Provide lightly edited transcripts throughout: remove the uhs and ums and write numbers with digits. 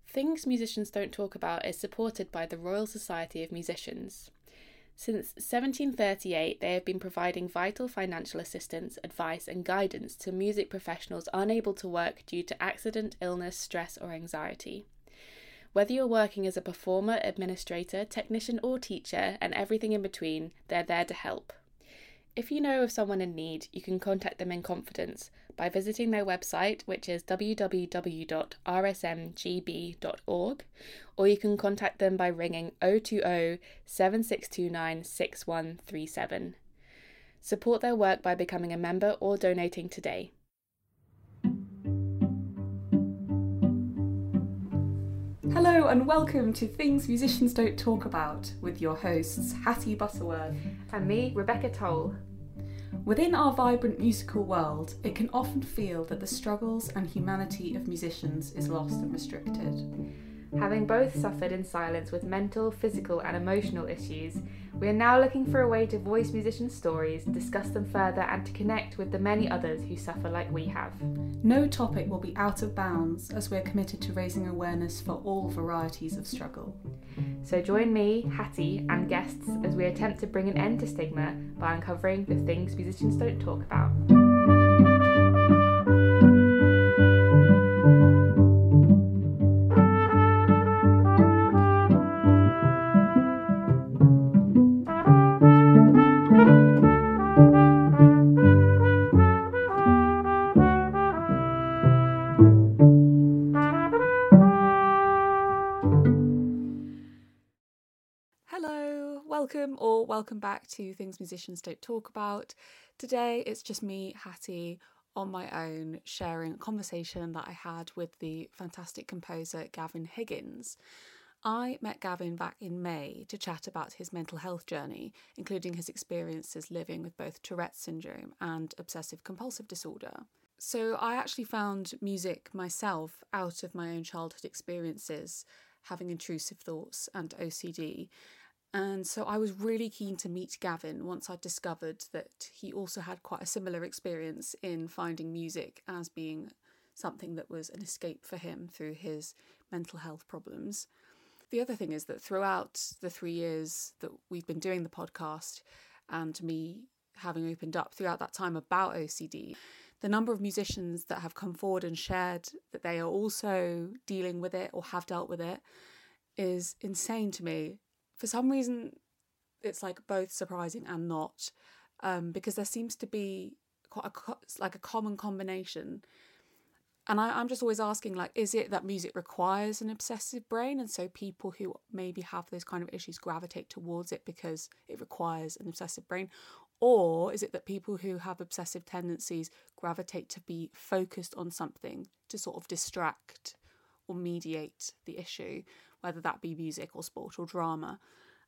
Things Musicians Don't Talk About is supported by the Royal Society of Musicians. Since 1738, they have been providing vital financial assistance, advice, and guidance to music professionals unable to work due to accident, illness, stress, or anxiety. Whether you're working as a performer, administrator, technician, or teacher, and everything in between, they're there to help. If you know of someone in need, you can contact them in confidence by visiting their website, which is www.rsmgb.org, or you can contact them by ringing 020 7629 6137. Support their work by becoming a member or donating today. Hello and welcome to Things Musicians Don't Talk About with your hosts Hattie Butterworth And me, Rebecca Toll. Within our vibrant musical world, it can often feel that the struggles and humanity of musicians is lost and restricted. Having both suffered in silence with mental, physical and emotional issues, we are now looking for a way to voice musicians' stories, discuss them further and to connect with the many others who suffer like we have. No topic will be out of bounds as we're committed to raising awareness for all varieties of struggle. So join me, Hattie and guests as we attempt to bring an end to stigma by uncovering the things musicians don't talk about. Welcome back to Things Musicians Don't Talk About. Today it's just me, Hattie, on my own, sharing a conversation that I had with the fantastic composer Gavin Higgins. I met Gavin back in May to chat about his mental health journey, including his experiences living with both Tourette's syndrome and obsessive compulsive disorder. So I actually found music myself out of my own childhood experiences, having intrusive thoughts and OCD. And so I was really keen to meet Gavin once I'd discovered that he also had quite a similar experience in finding music as being something that was an escape for him through his mental health problems. The other thing is that throughout the 3 years that we've been doing the podcast and me having opened up throughout that time about OCD, the number of musicians that have come forward and shared that they are also dealing with it or have dealt with it is insane to me. For some reason, it's like both surprising and not, because there seems to be quite a common combination. And I'm just always asking, like, is it that music requires an obsessive brain, and so people who maybe have those kind of issues gravitate towards it because it requires an obsessive brain? Or is it that people who have obsessive tendencies gravitate to be focused on something to sort of distract or mediate the issue, whether that be music or sport or drama?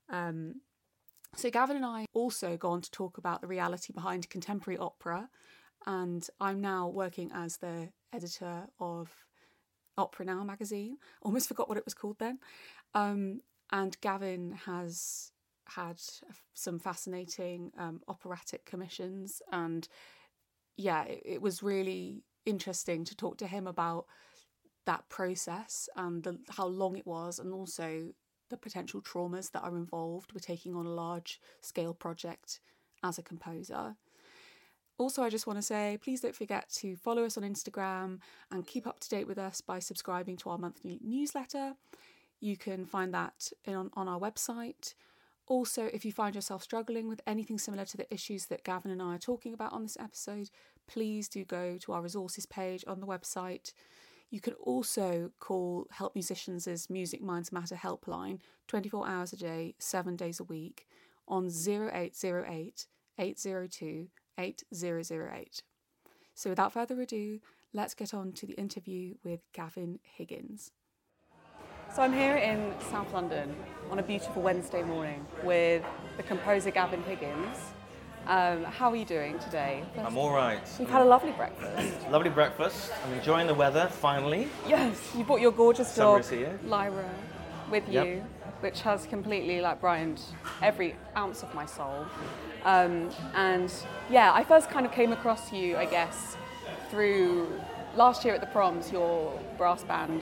So Gavin and I also go on to talk about the reality behind contemporary opera, and I'm now working as the editor of Opera Now magazine. Almost forgot what it was called then. And Gavin has had some fascinating operatic commissions, and yeah, it was really interesting to talk to him about that process and how long it was, and also the potential traumas that are involved with taking on a large scale project as a composer. Also, I just want to say, please don't forget to follow us on Instagram and keep up to date with us by subscribing to our monthly newsletter. You can find that on our website. Also, if you find yourself struggling with anything similar to the issues that Gavin and I are talking about on this episode, please do go to our resources page on the website. You can also call Help Musicians' Music Minds Matter helpline 24 hours a day, 7 days a week on 0808 802 8008. So without further ado, let's get on to the interview with Gavin Higgins. So I'm here in South London on a beautiful Wednesday morning with the composer Gavin Higgins. How are you doing today? I'm all right. You've had a lovely breakfast. Lovely breakfast. I'm enjoying the weather, finally. Yes, you brought your gorgeous dog, Summer is here. Lyra, with you, which has completely brightened every ounce of my soul. And yeah, I first kind of came across you, I guess, through last year at the Proms. Your brass band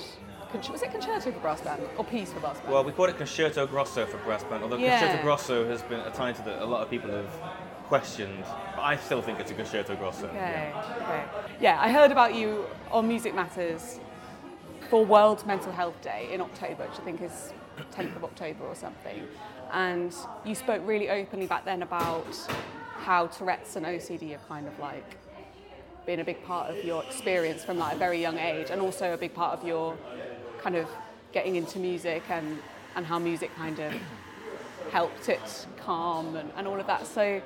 was it concerto for brass band or piece for brass band? Well, we call it Concerto Grosso for brass band, although Yeah. Concerto Grosso has been a title that a lot of people have questioned, but I still think it's a Concerto Grosso. Okay. Yeah, I heard about you on Music Matters for World Mental Health Day in October, which I think is 10th of October or something. And you spoke really openly back then about how Tourette's and OCD are kind of like being a big part of your experience from like a very young age, and also a big part of your kind of getting into music and how music kind of helped it calm and all of that. So,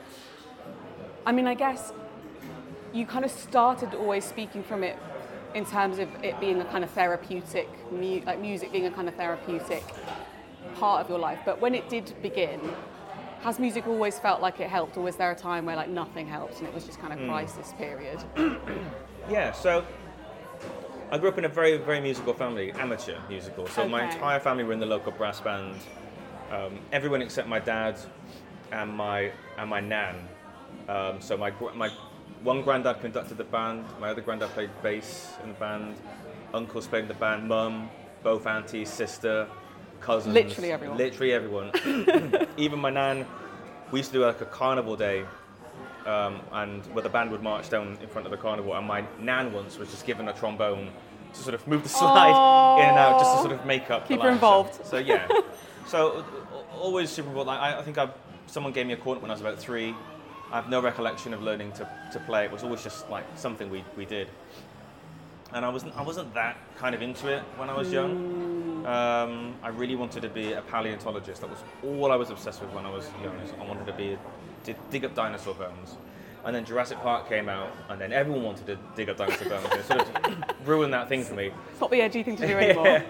I mean, I guess you kind of started always speaking from it in terms of it being a kind of therapeutic, like music being a kind of therapeutic part of your life. But when it did begin, has music always felt like it helped, or was there a time where like nothing helped and it was just kind of crisis period? Yeah, so I grew up in a very, very musical family, amateur musical. So my Okay. entire family were in the local brass band. Everyone except my dad and my nan. So my one granddad conducted the band, my other granddad played bass in the band, uncles played in the band, mum, both aunties, sister, cousins. Literally everyone. Literally everyone. Even my nan, we used to do like a carnival day, and where the band would march down in front of the carnival, and my nan once was just given a trombone to sort of move the slide in and out, just to sort of make up Keep the her line. involved. So yeah, so always super involved. Like, I think someone gave me a cornet when I was about 3. I have no recollection of learning to play. It was always just like something we did. And I wasn't that kind of into it when I was young. I really wanted to be a paleontologist. That was all I was obsessed with when I was young. I wanted to dig up dinosaur bones. And then Jurassic Park came out, and then everyone wanted to dig up dinosaur bones. And it sort of ruined that thing for me. It's not the edgy thing to do anymore.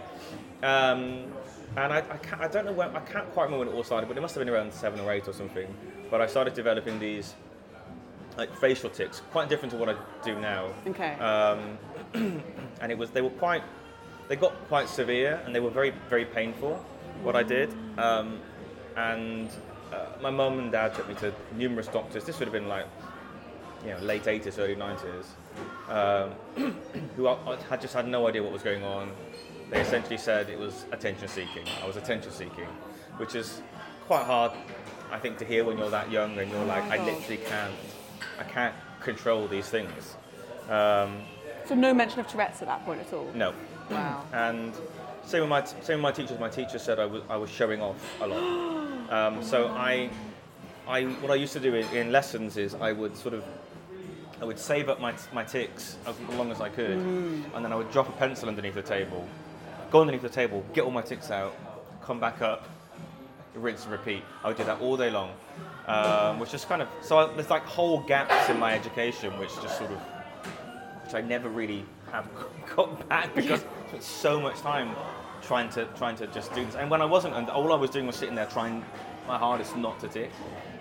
And I don't know when, I can't quite remember when it all started, but it must have been around 7 or 8 or something. But I started developing these like facial tics, quite different to what I do now. Okay. And they got quite severe, and they were very, very painful, what I did. My mum and dad took me to numerous doctors. This would have been like, late 80s, early 90s, who had just had no idea what was going on. They essentially said it was attention seeking. I was attention seeking, which is quite hard, I think, to hear when you're that young and you're like, I literally can't control these things. So no mention of Tourette's at that point at all? No. Wow. And same with my teachers. My teacher said I was showing off a lot. So what I used to do in lessons is I would save up my tics as long as I could, and then I would drop a pencil underneath the table, go underneath the table, get all my tics out, come back up, rinse and repeat. I would do that all day long, which is kind of there's like whole gaps in my education which I never really have got back because I spent so much time trying to just do this. And when I wasn't, and all I was doing was sitting there trying my hardest not to tic.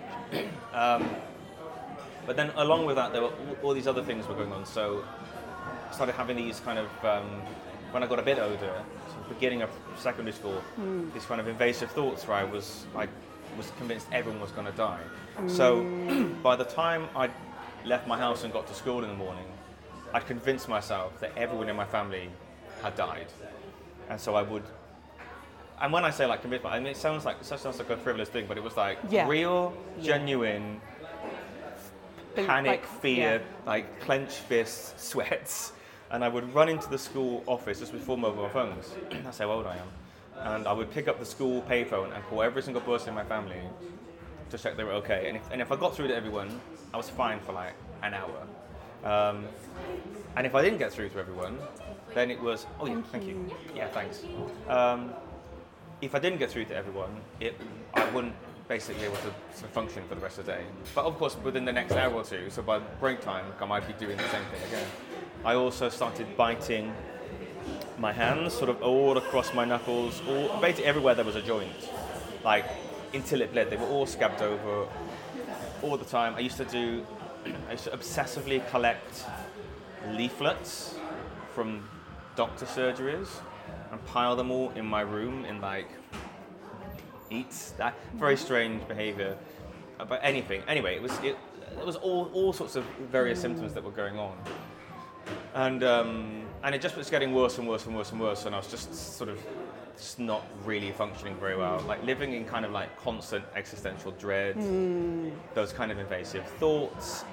But then along with that, there were all these other things were going on. So I started having these kind of, when I got a bit older, so beginning of secondary school, these kind of invasive thoughts where I was convinced everyone was going to die. So by the time I left my house and got to school in the morning, I'd convinced myself that everyone in my family had died. And so I would, and when I say like convinced, I mean, it sounds like a frivolous thing, but it was like real, genuine, panic, fear, like clenched fists, sweats. And I would run into the school office just before mobile phones. That's how old I am. And I would pick up the school payphone and call every single person in my family to check they were okay. And if I got through to everyone, I was fine for like an hour. And if I didn't get through to everyone, then it was, thank you. Yeah, thanks. If I didn't get through to everyone, I wouldn't basically be able to function for the rest of the day. But of course, within the next hour or two, so by break time, I might be doing the same thing again. I also started biting my hands, sort of all across my knuckles, basically everywhere there was a joint, like until it bled. They were all scabbed over all the time. I used to obsessively collect leaflets from doctor surgeries and pile them all in my room in like eats. That very strange behaviour. But anything. Anyway, it was all sorts of various symptoms that were going on. And and it just was getting worse and worse and worse and worse, and I was just sort of just not really functioning very well, like living in kind of like constant existential dread, those kind of invasive thoughts.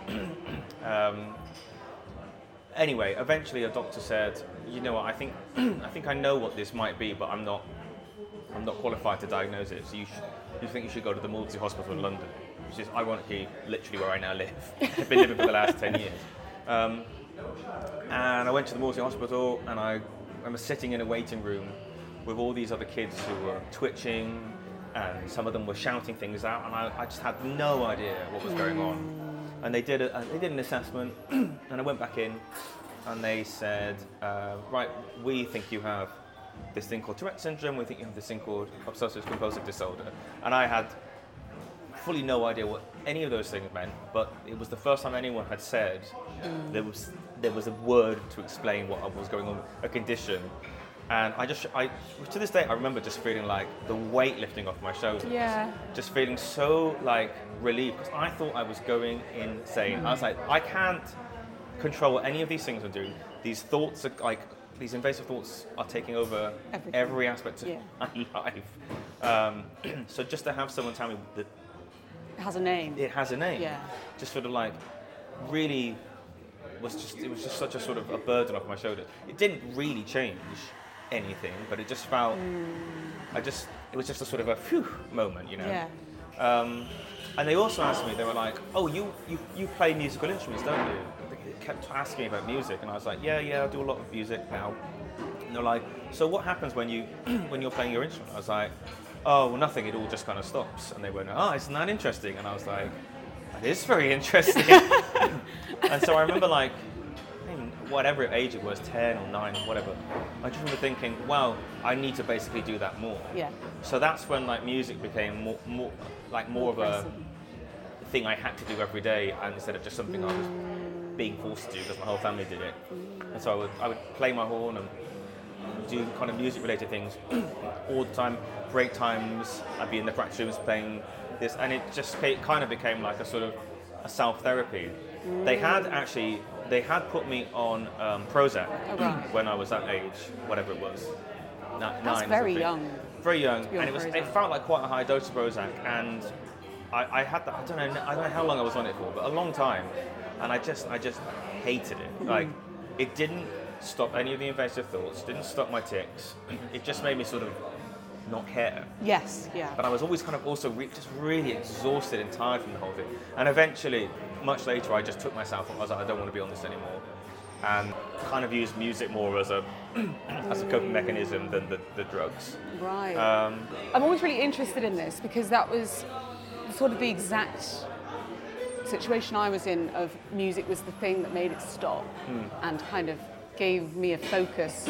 Anyway, eventually a doctor said, you know what, I think I know what this might be, but I'm not qualified to diagnose it, so you think you should go to the Maudsley Hospital in London, which is ironically literally where I now live. I've been living for the last 10 years. And I went to the Maudsley Hospital, and I remember sitting in a waiting room with all these other kids who were twitching, and some of them were shouting things out, and I just had no idea what was going on. And they did an assessment, and I went back in, and they said, right, we think you have this thing called Tourette syndrome, we think you have this thing called obsessive compulsive disorder. And I had fully no idea what any of those things meant, but it was the first time anyone had said there was a word to explain what was going on, a condition. And I to this day, I remember just feeling like the weight lifting off my shoulders. Yeah. Just feeling so like relieved, because I thought I was going insane. I was like, I can't control any of these things I'm doing. These thoughts are like, these invasive thoughts are taking over every aspect of my life. So just to have someone tell me that It has a name. it has a name, Yeah. just sort of like really it was just such a sort of a burden off my shoulders. It didn't really change anything, but it just felt, it was just a sort of a phew moment, you know. Yeah. And they also asked me, they were like, oh, you play musical instruments, don't you? They kept asking me about music, and I was like, yeah, I do a lot of music now. And they're like, so what happens when you're playing your instrument? I was like, oh, well, nothing, it all just kind of stops. And they went, oh, isn't that interesting? And I was like, that is very interesting. And so I remember, like, whatever age it was, 10 or 9 or whatever, I just remember thinking, wow, I need to basically do that more. Yeah. So that's when like music became more of a thing I had to do every day, and instead of just something I was being forced to do because my whole family did it. And so I would play my horn and do kind of music related things all the time. Break times, I'd be in the practice rooms playing this, and it just kind of became like a sort of a self-therapy. They had put me on Prozac when I was that age, whatever it was. That's very young. Very young, and it felt like quite a high dose of Prozac, and I had that. I don't know how long I was on it for, but a long time, and I just hated it. Like, it didn't stop any of the invasive thoughts, didn't stop my tics. It just made me sort of not care. Yes, yeah. But I was always kind of also just really exhausted and tired from the whole thing. And eventually, much later, I just took myself and I was like, I don't want to be on this anymore. And kind of used music more as a coping mechanism than the drugs. Right. I'm always really interested in this because that was sort of the exact situation I was in, of music was the thing that made it stop and kind of gave me a focus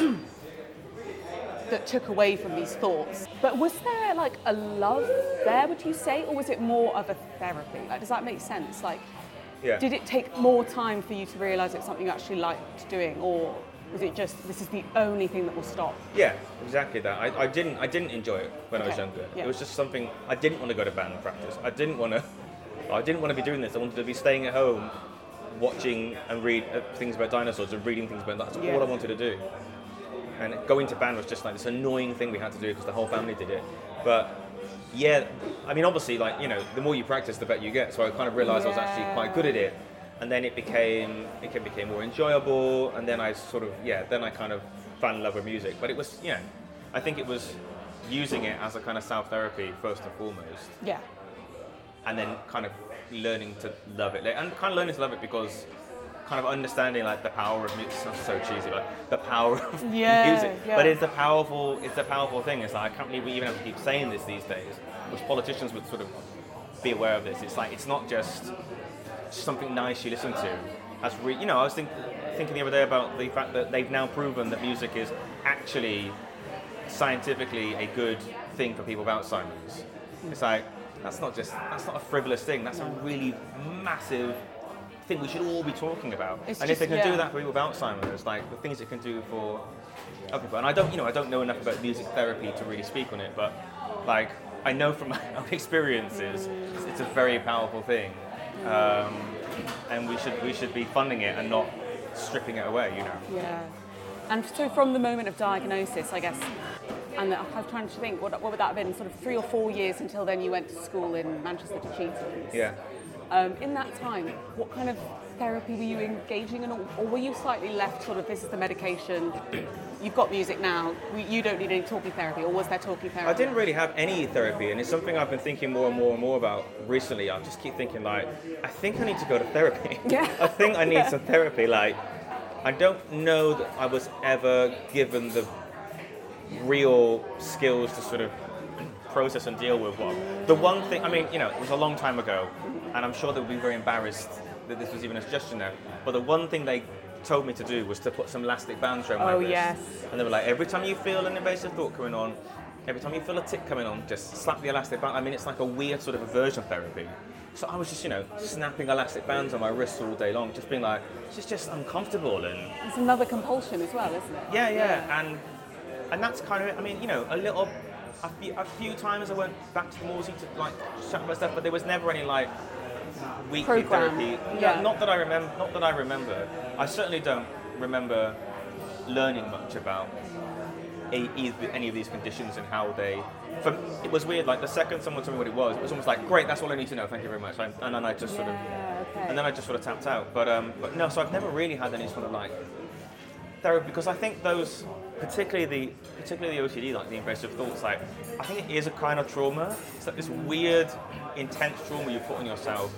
that took away from these thoughts. But was there like a love there, would you say, or was it more of a therapy? Like, does that make sense? Like, did it take more time for you to realise it's something you actually liked doing, or was it just, this is the only thing that will stop? Yeah, exactly that. I didn't enjoy it when I was younger. Yeah. It was just something, I didn't want to go to band practice. I didn't want to be doing this. I wanted to be staying at home, watching and read things about dinosaurs and reading things about that. That's all I wanted to do. And going to band was just like this annoying thing we had to do because the whole family did it. But yeah, I mean, obviously, like, you know, the more you practice, the better you get. So I kind of realised I was actually quite good at it. And then it became more enjoyable. And then I kind of fell in love with music. But it was, I think it was using it as a kind of self-therapy first and foremost. Yeah. And then kind of learning to love it. And kind of learning to love it because kind of understanding like the power of music. It sounds so cheesy, like the power of music. Yeah. But it's a powerful thing. It's like, I can't believe we even have to keep saying this these days. Which politicians would sort of be aware of this. It's like, it's not just something nice you listen to. I was thinking the other day about the fact that they've now proven that music is actually scientifically a good thing for people with Alzheimer's. It's like, that's not a frivolous thing. That's a really massive thing we should all be talking about. And if they can do that for people with Alzheimer's, like the things it can do for other people. And I don't know enough about music therapy to really speak on it, but like I know from my own experiences, it's a very powerful thing, and we should be funding it and not stripping it away. Yeah. And so from the moment of diagnosis, I guess, and I was trying to think, what would that have been, sort of 3 or 4 years until then you went to school in Manchester to Cheetahs? Yeah. In that time, what kind of therapy were you engaging in, or were you slightly left sort of, this is the medication, you've got music now, you don't need any talking therapy, or was there talking therapy? I didn't really have any therapy, and it's something I've been thinking more and more and more about recently. I just keep thinking, like, I think I need to go to therapy. Yeah. I think I need some therapy. Like, I don't know that I was ever given the real skills to sort of process and deal with what. The one thing, I mean, you know, it was a long time ago, and I'm sure they would be very embarrassed that this was even a suggestion there. But the one thing they told me to do was to put some elastic bands around my wrist. Yes. And they were like, every time you feel an invasive thought coming on, every time you feel a tick coming on, just slap the elastic band. I mean, it's like a weird sort of aversion therapy. So I was just, you know, snapping elastic bands on my wrists all day long, just being like, it's just uncomfortable. And It's another compulsion as well, isn't it? yeah. And that's kind of it. I mean, you know, a few times I went back to the Morsey to like chat about stuff, but there was never any like weekly Program. therapy. Yeah. Not that I remember. I certainly don't remember learning much about any of these conditions and how they. It was weird. Like the second someone told me what it was almost like, great, that's all I need to know. Thank you very much. And then I just sort of, and then I just sort of tapped out. But no. So I've never really had any sort of like therapy, because I think those, particularly the OCD, like the invasive thoughts, like I think it is a kind of trauma. It's like this weird, intense trauma you put on yourself.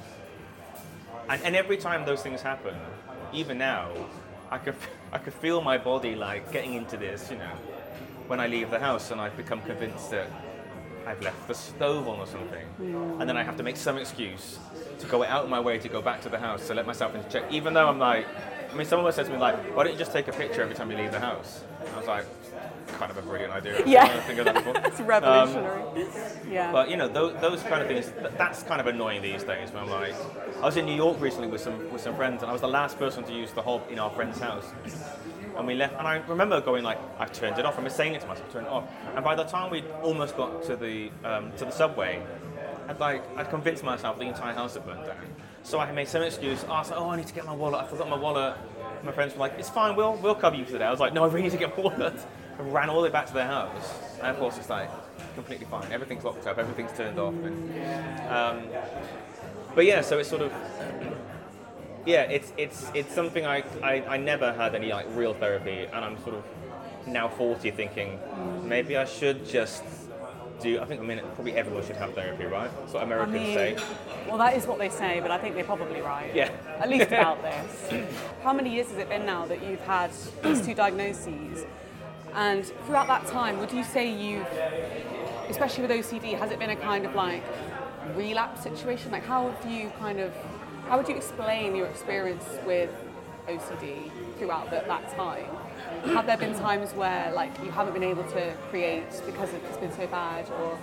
And every time those things happen, even now, I could feel my body like getting into this, you know, when I leave the house and I've become convinced that I've left the stove on or something, and then I have to make some excuse to go out of my way to go back to the house to let myself into check, even though I'm like, I mean, someone said to me like, why don't you just take a picture every time you leave the house? And I was like, kind of a brilliant idea. Yeah. I didn't think of that before. It's revolutionary. Yeah. But you know, those kind of things, that's kind of annoying these days. When I'm like, I was in New York recently with some friends, and I was the last person to use the hob in our friend's house. And we left, and I remember going like, I've turned it off. I was saying it to myself, turn it off. And by the time we'd almost got to the subway, I'd convinced myself the entire house had burned down. So I made some excuse. I was like, I need to get my wallet. I forgot my wallet. My friends were like, it's fine, we'll cover you today. I was like, no, I really need to get my wallet. I ran all the way back to their house, and of course it's like completely fine. Everything's locked up, everything's turned off. And, but yeah, so it's sort of, yeah, it's something I never had any like real therapy, and I'm sort of now 40 thinking maybe I should just I mean, probably everyone should have therapy, right? That's what Americans say. Well, that is what they say, but I think they're probably right. Yeah. At least about this. How many years has it been now that you've had these 2 diagnoses? And throughout that time, would you say especially with OCD, has it been a kind of like relapse situation? Like how would you explain your experience with OCD throughout that time? Have there been times where like you haven't been able to create because it's been so bad, or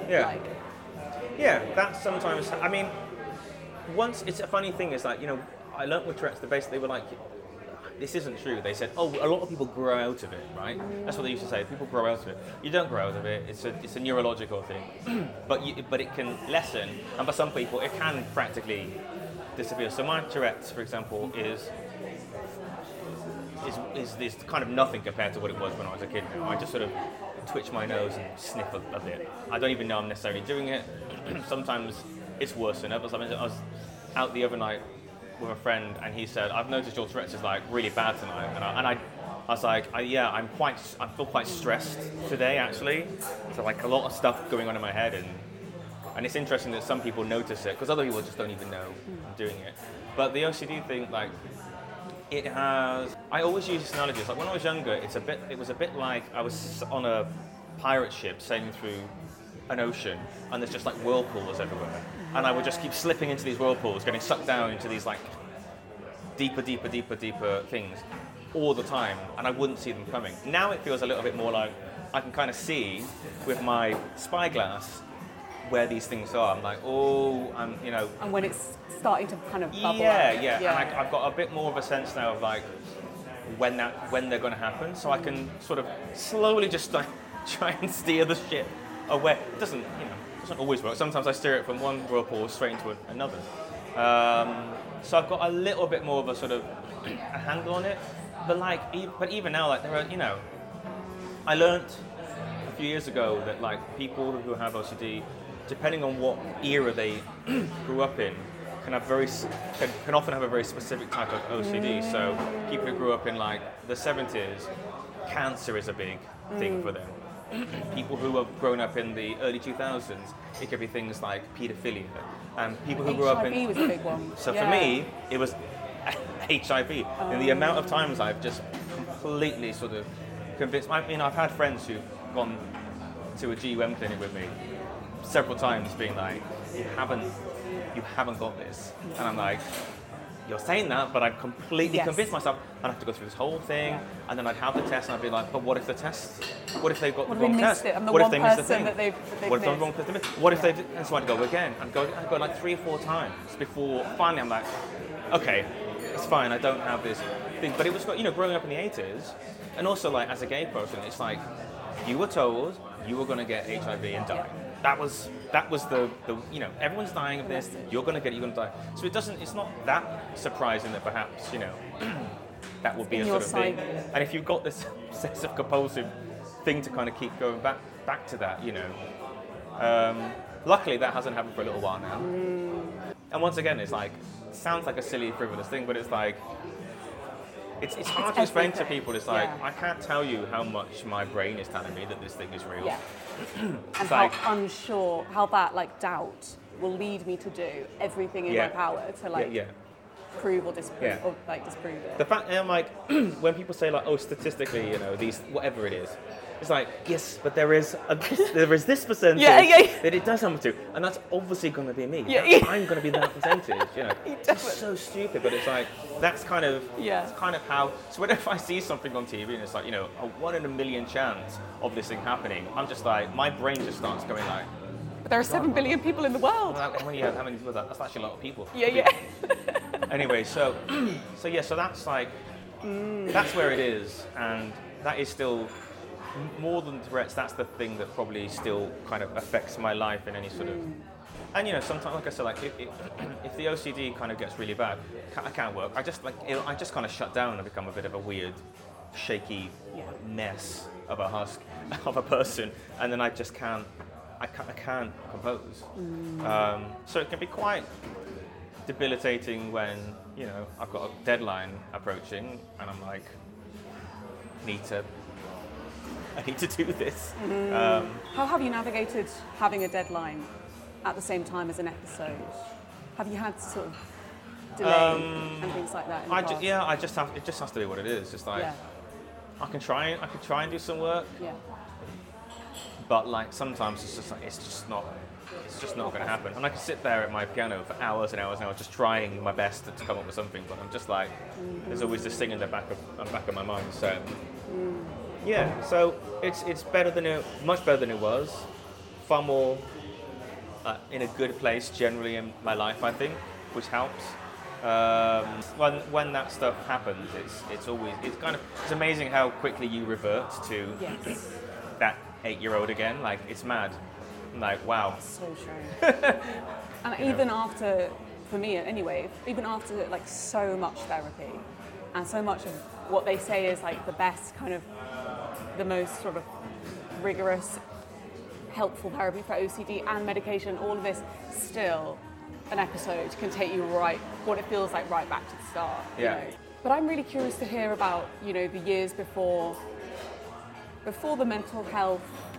Yeah, that's sometimes. I mean, once it's a funny thing is like, you know, I learnt with Tourette's, they were like, this isn't true. They said, a lot of people grow out of it, right? That's what they used to say. People grow out of it. You don't grow out of it. It's a neurological thing, but it can lessen, and for some people it can practically disappear. So my Tourette's, for example, is this kind of nothing compared to what it was when I was a kid now. I just sort of twitch my nose and sniff a bit. I don't even know I'm necessarily doing it. Sometimes it's worse than others. I mean, I was out the other night with a friend, and he said, I've noticed your Tourette's is like really bad tonight. And I was like, I feel quite stressed today actually. So like a lot of stuff going on in my head, and it's interesting that some people notice it, because other people just don't even know I'm doing it. But the OCD thing, like, I always use this analogy. It's like when I was younger, it was a bit like I was on a pirate ship sailing through an ocean, and there's just like whirlpools everywhere, and I would just keep slipping into these whirlpools, getting sucked down into these like deeper things all the time, and I wouldn't see them coming. Now it feels a little bit more like I can kind of see with my spyglass where these things are. I'm like, you know. And when it's starting to kind of bubble up. Yeah. And I've got a bit more of a sense now of like when they're going to happen, so I can sort of slowly just like try and steer the ship away. It doesn't always work. Sometimes I steer it from one whirlpool straight into another. So I've got a little bit more of a sort of a handle on it. but like, but even now, like there are, I learned a few years ago that like people who have OCD, depending on what era they grew up in, can often have a very specific type of OCD. So people who grew up in like the 70s, cancer is a big thing for them. People who have grown up in the early 2000s, it could be things like paedophilia. And people who grew up in... HIV was a big one. So for me, it was HIV. And the amount of times I've just completely sort of convinced... I've had friends who've gone to a GUM clinic with me several times being like, you haven't got this. And I'm like, you're saying that, but I've completely convinced myself I'd have to go through this whole thing, and then I'd have the test, and I'd be like, but what if the test? What if they've got the wrong test? What if they missed the thing? What if I'm wrong person? What if they've? And so I'd go again. I'd go like 3 or 4 times before finally I'm like, okay, it's fine. I don't have this thing. But it was, growing up in the 80s, and also like as a gay person, it's like you were told you were going to get HIV and die. That was the everyone's dying of this. You're going to get it. You're going to die. So it's not that surprising that perhaps that would be a sort of thing. And if you've got this obsessive compulsive thing to kind of keep going back to that, luckily that hasn't happened for a little while now. And once again, it's like it sounds like a silly frivolous thing, but it's like it's hard to explain to people. It's like I can't tell you how much my brain is telling me that this thing is real. Yeah. And how unsure, how that like doubt will lead me to do everything in my power to prove or disprove or like disprove it. The fact I'm like when people say like, oh, statistically, these whatever it is, it's like yes, but there is this percentage that it does happen to, and that's obviously going to be me. I'm going to be that percentage. It's so stupid, but it's like that's kind of how. So whenever I see something on TV and it's like a 1 in a million chance of this thing happening, I'm just like my brain just starts going like. But there are 7 billion people in the world. How many people is that? That's actually a lot of people. Yeah. Anyway, so that's like that's where it is, and that is still more than Tourette's. That's the thing that probably still kind of affects my life in any sort of. And sometimes, like I said, like if the OCD kind of gets really bad, I can't work. I just kind of shut down and become a bit of a weird, shaky mess of a husk of a person, and then I just can't. I can't compose. So it can be quite debilitating when I've got a deadline approaching and I'm like, I need to do this. How have you navigated having a deadline at the same time as an episode? Have you had to sort of delay and things like that in the past? It just has to be what it is. Just like I can try and do some work. Yeah. But like sometimes it's just not going to happen. And I can sit there at my piano for hours and hours and hours just trying my best to come up with something, but I'm just like there's always this thing in the back of my mind. So so it's much better than it was. Far more in a good place generally in my life, I think, which helps. When that stuff happens, it's amazing how quickly you revert to that 8-year-old again. Like it's mad. I'm like wow. So true. And even after, for me anyway, even after like so much therapy and so much of what they say is like the best kind of the most sort of rigorous, helpful therapy for OCD and medication, all of this, still an episode can take you what it feels like right back to the start. But I'm really curious to hear about the years before the mental health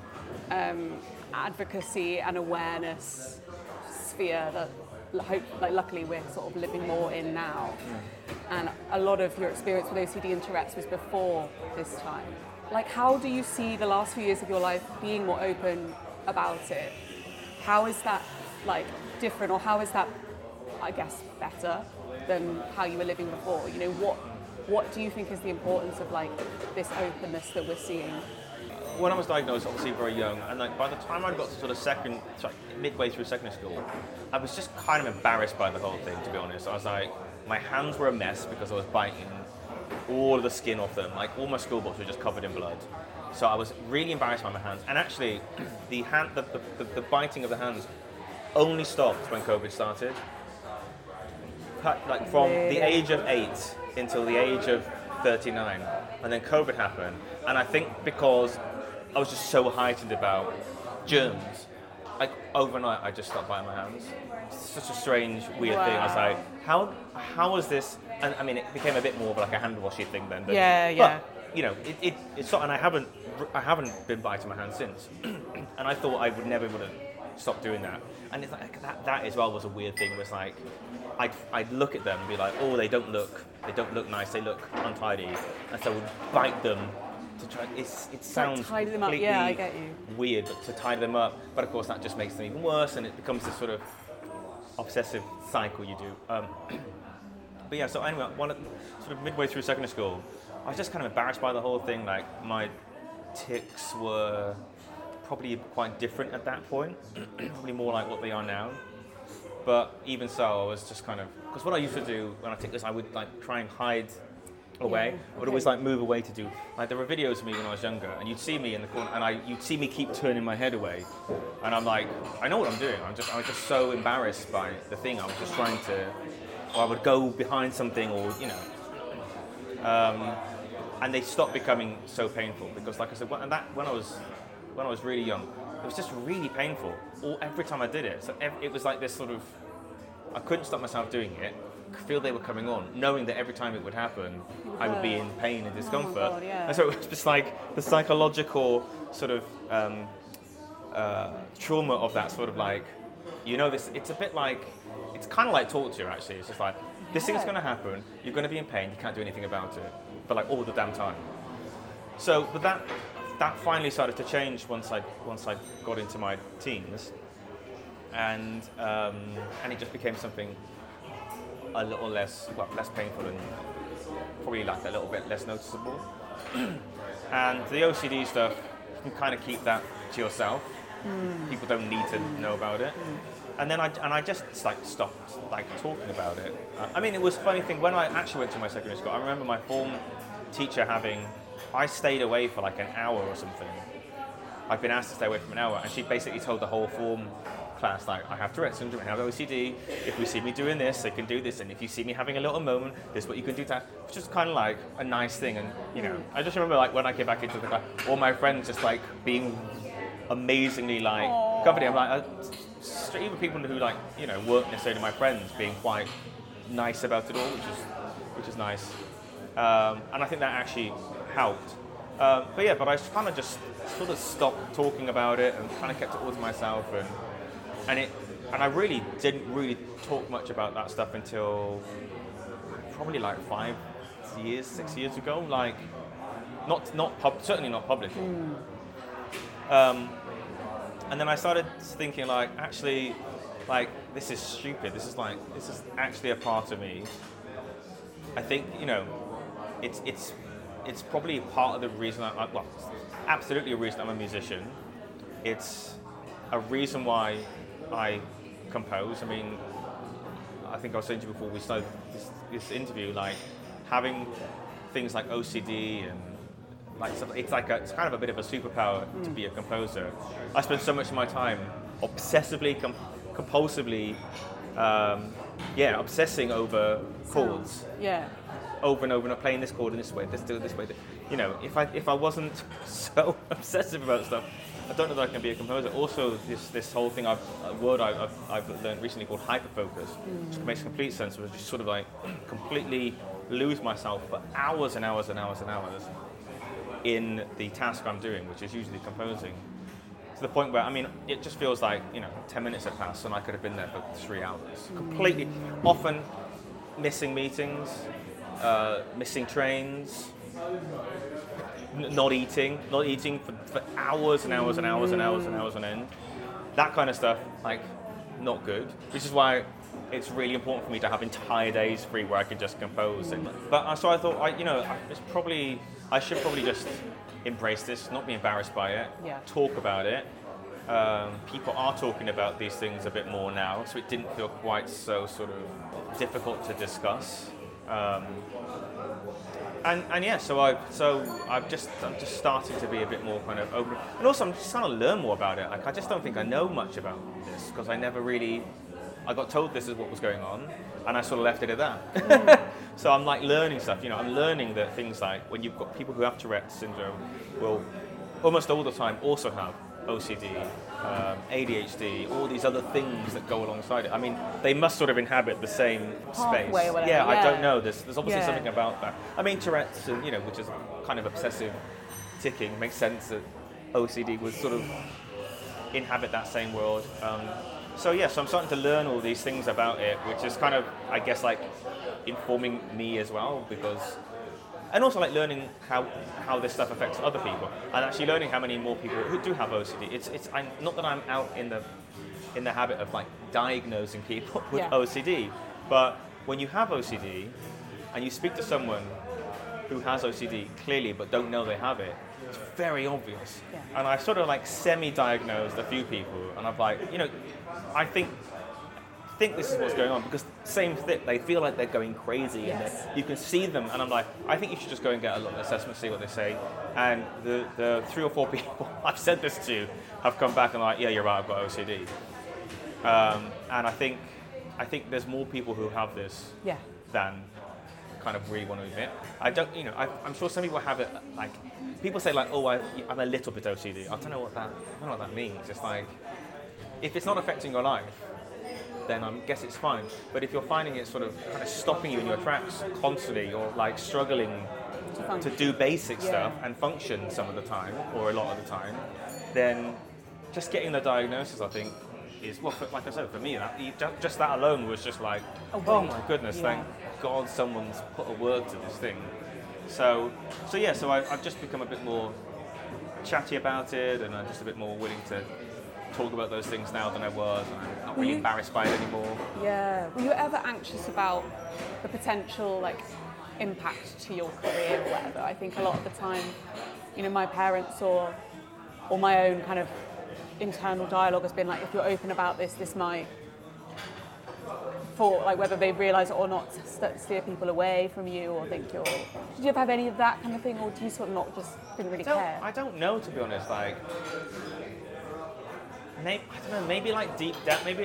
advocacy and awareness sphere that luckily we're sort of living more in now. And a lot of your experience with OCD and Tourette's was before this time. Like, how do you see the last few years of your life being more open about it? How is that different, or how is that, I guess, better than how you were living before? What do you think is the importance of this openness that we're seeing? When I was diagnosed, obviously very young, and by the time I got to sort of midway through secondary school, I was just kind of embarrassed by the whole thing, to be honest. I was like, my hands were a mess because I was biting all of the skin off them. Like all my school books were just covered in blood. So I was really embarrassed by my hands. And actually, the biting of the hands only stopped when COVID started. From the age of 8 until the age of 39, and then COVID happened, and I think because I was just so heightened about germs, like overnight I just stopped biting my hands. It's such a strange, weird thing. I was like, how is this? And I mean, it became a bit more of like a hand washy thing then. But, you know, it's not, and I haven't been biting my hands since, and I thought I would never would have stopped doing that. And it's like that as well was a weird thing. It was like I'd look at them and be like, oh, they don't look nice, they look untidy, and so I would bite them to try. It sounds like tidy them up. completely Yeah, I get you. weird to tie them up, but of course that just makes them even worse, and it becomes this sort of obsessive cycle you do. But yeah, so anyway, sort of midway through secondary school, I was just kind of embarrassed by the whole thing. Like my tics were probably quite different at that point, probably more like what they are now. But even so, I was just kind of, because what I used to do when I ticked this, I would like try and hide away. I would always like move away to do, like there were videos of me when I was younger, and you'd see me in the corner, and you'd see me keep turning my head away, and I'm like, I know what I'm doing. I was just so embarrassed by the thing. I was just trying to, or I would go behind something, or you know, and they stopped becoming so painful because, like I said, when I was really young, it was just really painful. Every time I did it, so it was like this sort of, I couldn't stop myself doing it. Could feel they were coming on, knowing that every time it would happen, I would be in pain and discomfort. God, yeah. And so it was just like the psychological sort of trauma of that sort of like, you know, this. It's a bit like, it's kind of like torture actually. It's just like this thing's going to happen. You're going to be in pain. You can't do anything about it, but like all the damn time. So, but that finally started to change once I got into my teens, and it just became something a little less painful and probably like a little bit less noticeable. And the OCD stuff, you can kind of keep that to yourself. People don't need to know about it. And then I just like stopped like talking about it. I mean, it was a funny thing when I actually went to my secondary school. I remember my form teacher I stayed away for like an hour or something. I've been asked to stay away for an hour, and she basically told the whole form class, like, I have Tourette syndrome, I have OCD, if we see me doing this, they can do this, and if you see me having a little moment, this is what you can do to, which is kind of like a nice thing. And you know, I just remember like when I came back into the class, all my friends just like being amazingly like comforting. I'm like, even people who like, you know, weren't necessarily my friends, being quite nice about it all, which is nice. And I think that actually helped. But I kind of just sort of stopped talking about it and kind of kept it all to myself, and I really didn't really talk much about that stuff until probably like 6 years ago. Like, certainly not publicly. And then I started thinking like, actually, like this is stupid. This is actually a part of me. I think, you know, it's probably part of the reason absolutely a reason I'm a musician. It's a reason why I compose. I mean, I think I was saying to you before we started this interview, like having things like OCD and like stuff, it's kind of a bit of a superpower to be a composer. I spend so much of my time obsessively, compulsively, obsessing over chords. Yeah. Over and over and playing this chord in this way, let's do it this way. You know, if I wasn't so obsessive about stuff, I don't know that I can be a composer. Also, this whole thing, a word I've learned recently called hyperfocus, which makes complete sense. Where I just sort of like completely lose myself for hours and hours and hours and hours in the task I'm doing, which is usually composing. To the point where, I mean, it just feels like, you know, 10 minutes have passed and I could have been there for 3 hours. Completely, often missing meetings, missing trains, not eating for hours and hours and hours and hours and hours on end. That kind of stuff, like, not good. Which is why it's really important for me to have entire days free where I can just compose. But so I thought, I should probably just embrace this, not be embarrassed by it, talk about it. People are talking about these things a bit more now, so it didn't feel quite so sort of difficult to discuss. So I'm just starting to be a bit more kind of open, and also I'm just trying to learn more about it. Like I just don't think I know much about this because I got told this is what was going on, and I sort of left it at that. So I'm like learning stuff. You know, I'm learning that things like when you've got people who have Tourette's syndrome will almost all the time also have OCD, ADHD, all these other things that go alongside it. I mean, they must sort of inhabit the same space. Pathway or whatever, yeah, I yeah. don't know. There's obviously Yeah. something about that. I mean, Tourette's, and, you know, which is kind of obsessive ticking, makes sense that OCD would sort of inhabit that same world. So I'm starting to learn all these things about it, which is kind of, I guess, like informing me as well, because, and also like learning how this stuff affects other people, and actually learning how many more people who do have OCD. I'm not that I'm out in the habit of like diagnosing people with Yeah. OCD, but when you have OCD and you speak to someone who has OCD clearly but don't know they have it, it's very obvious. Yeah. And I sort of like semi-diagnosed a few people, and I'm like, you know, I think this is what's going on, because same thing, they feel like they're going crazy, Yes. and you can see them, and I'm like, I think you should just go and get a little assessment, see what they say. And the 3 or 4 people I've said this to have come back and like, yeah, you're right, I've got OCD. And I think there's more people who have this Yeah. than kind of really want to admit. I don't, you know, I'm sure some people have it, like, people say like, oh, I'm a little bit OCD. I don't know what that means. It's like, if it's not affecting your life, then I guess it's fine. But if you're finding it sort of kind of stopping you in your tracks constantly, or like struggling to do basic stuff and function some of the time, or a lot of the time, then just getting the diagnosis, I think, is, well, like I said, for me, just that alone was just like, oh my goodness, thank God someone's put a word to this thing. So I've just become a bit more chatty about it, and I'm just a bit more willing to talk about those things now than I was, and I'm not really embarrassed by it anymore. Yeah. Were you ever anxious about the potential like impact to your career or whatever? I think a lot of the time, you know, my parents or my own kind of internal dialogue has been like, if you're open about this might, for like whether they realise it or not, steer people away from you or think you're. Did you ever have any of that kind of thing, or do you sort of not just didn't really care? I don't know, to be honest. Like, I don't know. Maybe like deep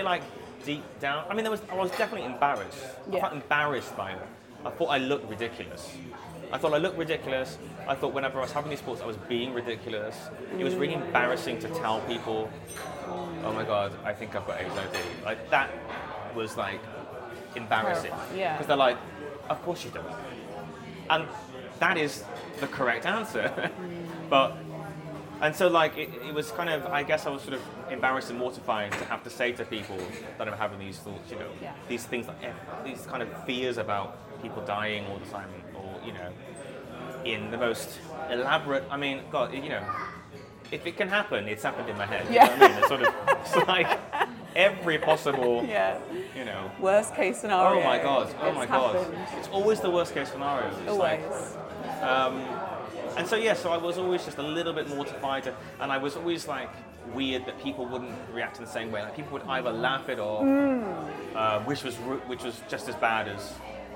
down. I mean, I was definitely embarrassed. I was quite embarrassed by it. I thought I looked ridiculous. I thought whenever I was having these sports, I was being ridiculous. It was really embarrassing to tell people, oh my God, I think I've got anxiety. Like, that was like embarrassing. Yeah. Because they're like, of course you don't. And that is the correct answer. And so like, it was kind of, I guess I was sort of embarrassed and mortifying to have to say to people that I'm having these thoughts, you know, these things, like these kind of fears about people dying all the time, or, you know, in the most elaborate, I mean, God, you know, if it can happen, it's happened in my head. You know what I mean? It's like every possible, you know. Worst case scenario. Oh my God, happened. It's always the worst case scenario. It's Always. And so I was always just a little bit mortified, and I was always like weird that people wouldn't react in the same way. Like, people would either laugh it off, which was just as bad as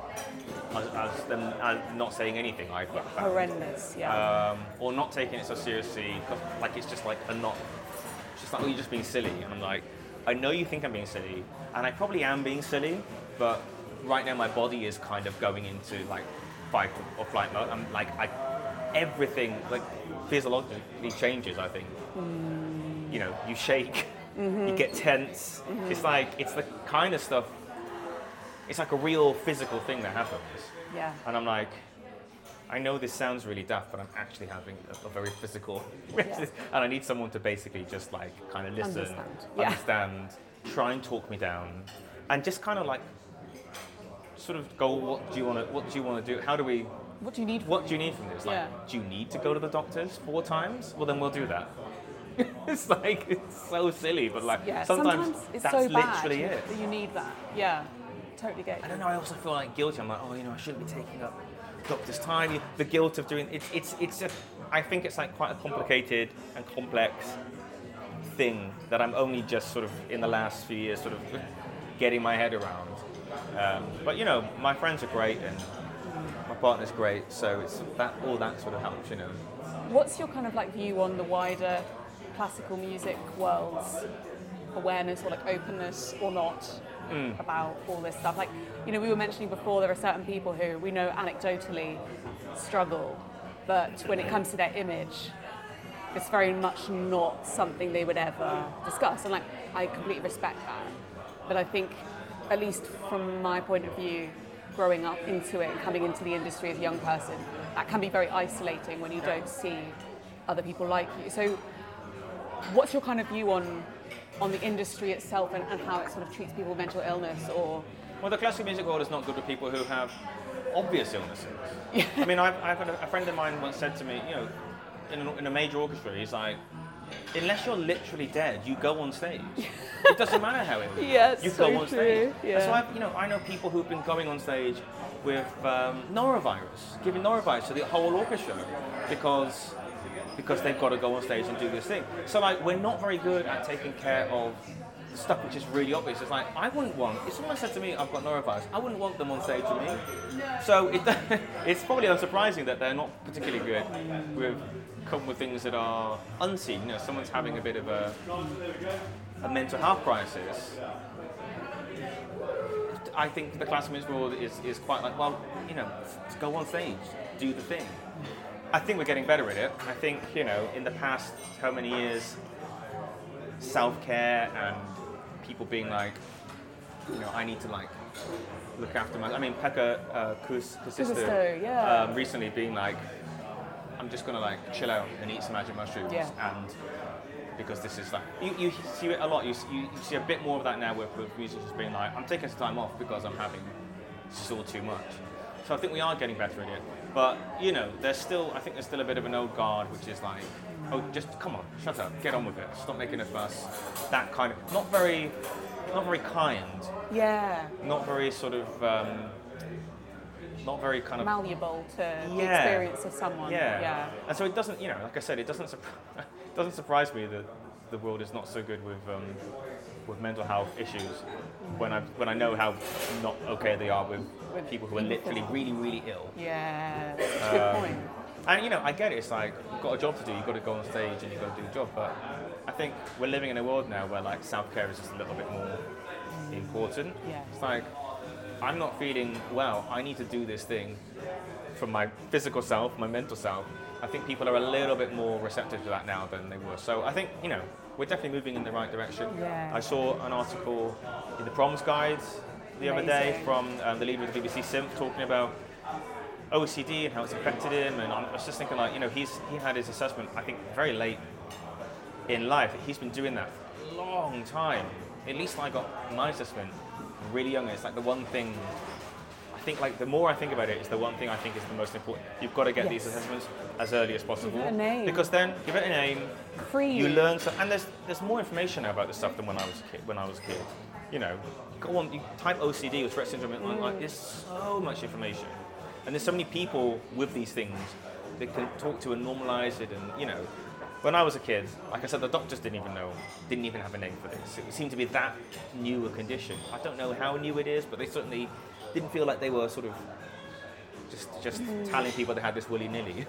them not saying anything. I thought Horrendous, or not taking it so seriously, like it's just like it's just like, oh, you're just being silly, and I'm like, I know you think I'm being silly, and I probably am being silly, but right now my body is kind of going into like fight or flight mode. I'm like, everything like physiologically changes, I think. You know, you shake, you get tense. It's the kind of stuff, it's like a real physical thing that happens. Yeah. And I'm like, I know this sounds really daft, but I'm actually having a very physical, and I need someone to basically just like kind of listen, understand, try and talk me down, and just kind of like sort of go, what do you want to do? How do we? What do you need? What do you need from this? Like, do you need to go to the doctors 4 times? Well, then we'll do that. It's like, it's so silly, but like sometimes it's that's so literally bad it. that you need that. Yeah, totally get it. I don't know. I also feel like guilty. I'm like, oh, you know, I shouldn't be taking up doctor's time. The guilt of doing it's just. I think it's like quite a complicated and complex thing that I'm only just sort of in the last few years sort of getting my head around. But you know, my friends are great and my partner's great, so it's that all that sort of helps, you know. What's your kind of like view on the wider classical music world's awareness or like openness or not about all this stuff. Like, you know, we were mentioning before, there are certain people who we know anecdotally struggle, but when it comes to their image, it's very much not something they would ever discuss. And like, I completely respect that. But I think, at least from my point of view, growing up into it and coming into the industry as a young person, that can be very isolating when you don't see other people like you. So what's your kind of view on the industry itself and how it sort of treats people with mental illness? Or Well, the classical music world is not good with people who have obvious illnesses. Yeah. I mean, I've had a friend of mine once said to me, you know, in a major orchestra, he's like, unless you're literally dead, you go on stage. It doesn't matter how it is. Yes, you so go on stage. true. Yeah. So I know people who've been going on stage with norovirus, giving norovirus to the whole orchestra because they've got to go on stage and do this thing. So like, we're not very good at taking care of stuff which is really obvious. It's like, if someone said to me, I've got norovirus, I wouldn't want them on stage with me. So it's probably unsurprising that they're not particularly good with come with things that are unseen. You know, someone's having a bit of a mental health crisis. I think the classical music world is quite like, well, you know, go on stage, do the thing. I think we're getting better at it. I think, you know, in the past, how many years, self-care and people being like, you know, I need to like look after my. I mean, Pekka Kuusisto, recently being like, I'm just gonna like chill out and eat some magic mushrooms, and because this is like you see it a lot. You see a bit more of that now with musicians being like, I'm taking some time off because I'm having this is all too much. So I think we are getting better at it, but you know, I think there's still a bit of an old guard, which is like, oh, just come on, shut up, get on with it, stop making a fuss. That kind of not very kind. Yeah. Not very sort of. Not very kind of malleable to the experience of someone. Yeah. And so it doesn't, you know, like I said, it doesn't surprise me that the world is not so good with mental health issues when I know how not okay they are with people who are literally really, really ill. Yeah, that's a good point. And you know, I get it. It's like you've got a job to do. You've got to go on stage and you've got to do a job. But I think we're living in a world now where like self-care is just a little bit more important. Yeah. It's like, I'm not feeling well, I need to do this thing for my physical self, my mental self. I think people are a little bit more receptive to that now than they were. So I think, you know, we're definitely moving in the right direction. Yeah. I saw an article in the Proms Guide the other day from the leader of the BBC Synth talking about OCD and how it's affected him. And I was just thinking like, you know, he had his assessment, I think, very late in life. He's been doing that for a long time. At least I got my assessment really young. It's like the one thing I think, like the more I think about it, it's the one thing I think is the most important. You've got to get these assessments as early as possible. Give it a name. Because then give it a name. Free. You learn and there's more information now about this stuff than when I was a kid. You know, go on, you type OCD or Tourette syndrome like there's so much information. And there's so many people with these things that can talk to and normalize it, and you know. When I was a kid, like I said, the doctors didn't even have a name for this. It seemed to be that new a condition. I don't know how new it is, but they certainly didn't feel like they were sort of just telling people they had this willy-nilly.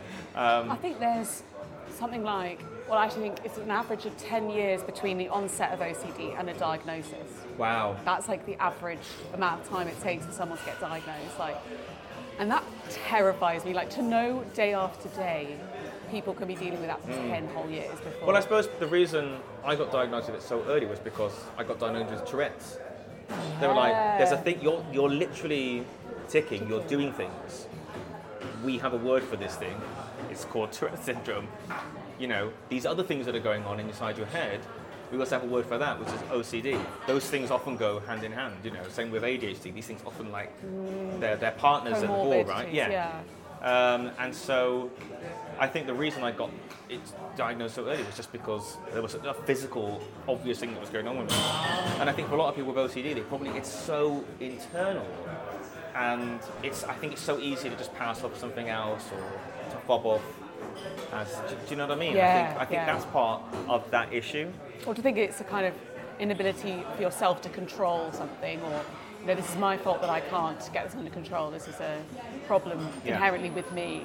I think there's something like, well, I actually think it's an average of 10 years between the onset of OCD and a diagnosis. Wow. That's like the average amount of time it takes for someone to get diagnosed. Like, and that terrifies me. Like, to know day after day, people can be dealing with that for 10 whole years before. Well, I suppose the reason I got diagnosed with it so early was because I got diagnosed with Tourette's. They were like, there's a thing, you're literally ticking, you're doing things. We have a word for this thing. It's called Tourette syndrome. You know, these other things that are going on inside your head, we also have a word for that, which is OCD. Those things often go hand in hand, you know, same with ADHD. These things often like, they're partners at the ball, right? Yeah. And so I think the reason I got it diagnosed so early was just because there was a physical, obvious thing that was going on with me. And I think for a lot of people with OCD, it's so internal. And I think it's so easy to just pass off something else or to fob off. Do you know what I mean? Yeah, I think that's part of that issue. Or to think it's a kind of inability for yourself to control something, or you know, this is my fault that I can't get this under control. This is a problem inherently with me.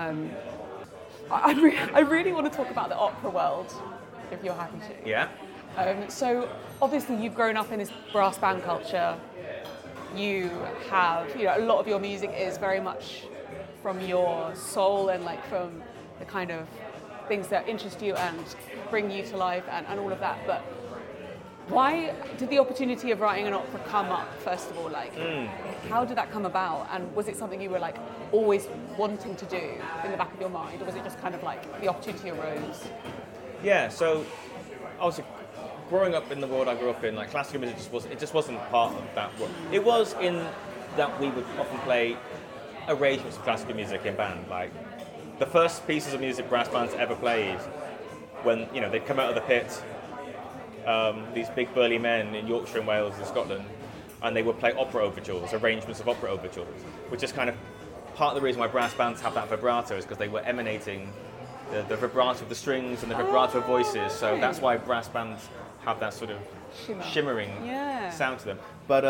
I really want to talk about the opera world, if you're happy to. Yeah. So obviously you've grown up in this brass band culture. You have, a lot of your music is very much from your soul and like from the kind of things that interest you and bring you to life and all of that. But why did the opportunity of writing an opera come up, first of all? Like, how did that come about? And was it something you were like always wanting to do in the back of your mind? Or was it just kind of like the opportunity arose? Yeah, so obviously growing up in the world I grew up in, like classical music just wasn't part of that world. It was in that we would often play arrangements of classical music in band. Like the first pieces of music brass bands ever played when they'd come out of the pit, these big burly men in Yorkshire and Wales and Scotland, and they would play opera overtures, arrangements of opera overtures, which is kind of part of the reason why brass bands have that vibrato, is because they were emanating the vibrato of the strings and the vibrato of voices. So that's why brass bands have that sort of shimmering sound to them. But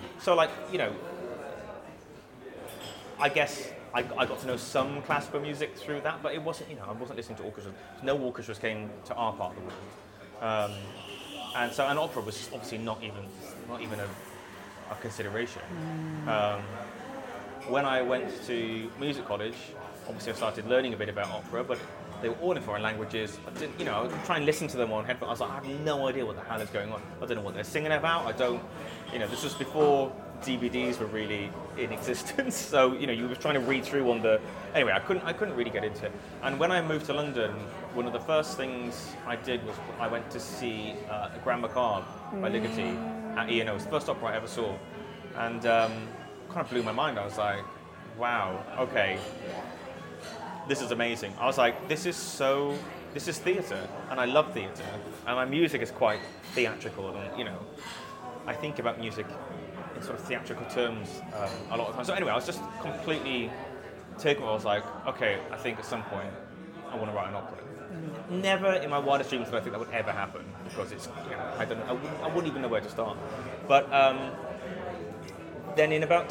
I guess I got to know some classical music through that, but it wasn't, I wasn't listening to orchestras. No orchestras came to our part of the world. And opera was obviously not even a consideration. When I went to music college, obviously I started learning a bit about opera, but they were all in foreign languages. I would try and listen to them on headphones. I was like, I have no idea what the hell is going on. I don't know what they're singing about. This was before DVDs were really in existence. So, you were trying to read through on the... Anyway, I couldn't really get into it. And when I moved to London, one of the first things I did was I went to see Grand Macabre by Ligeti at E&O. It was the first opera I ever saw. And kind of blew my mind. I was like, wow, okay. This is amazing. I was like, this is theatre, and I love theatre, and my music is quite theatrical, and I think about music in sort of theatrical terms a lot of times. So anyway, I was just completely taken. I was like, okay, I think at some point I want to write an opera. Never in my wildest dreams did I think that would ever happen, because it's I wouldn't even know where to start. But then in about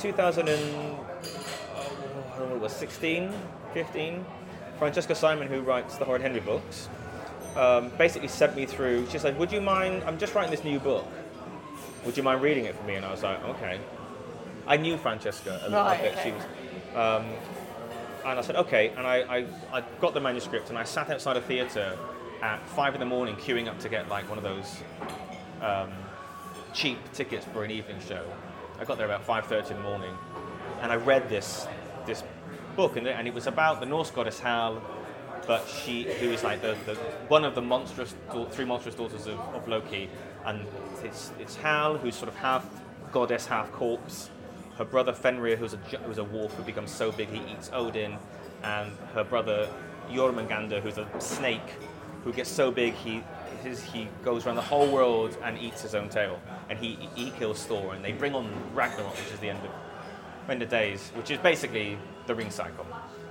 2016. 15, Francesca Simon, who writes the Horrid Henry books, basically sent me through. She said, would you mind, I'm just writing this new book, would you mind reading it for me? And I was like, okay. I knew Francesca a little bit. Okay. She was, and I said, okay, and I got the manuscript, and I sat outside a theatre at 5 a.m. queuing up to get like one of those cheap tickets for an evening show. I got there about 5:30 in the morning, and I read this book, and it was about the Norse goddess Hel, but who is like the one of the three monstrous daughters of Loki, and it's Hel, who's sort of half goddess, half corpse. Her brother Fenrir, who's a wolf who becomes so big he eats Odin, and her brother Jormungandr, who's a snake who gets so big he goes around the whole world and eats his own tail, and he kills Thor, and they bring on Ragnarok, which is the end of days, which is basically the ring cycle.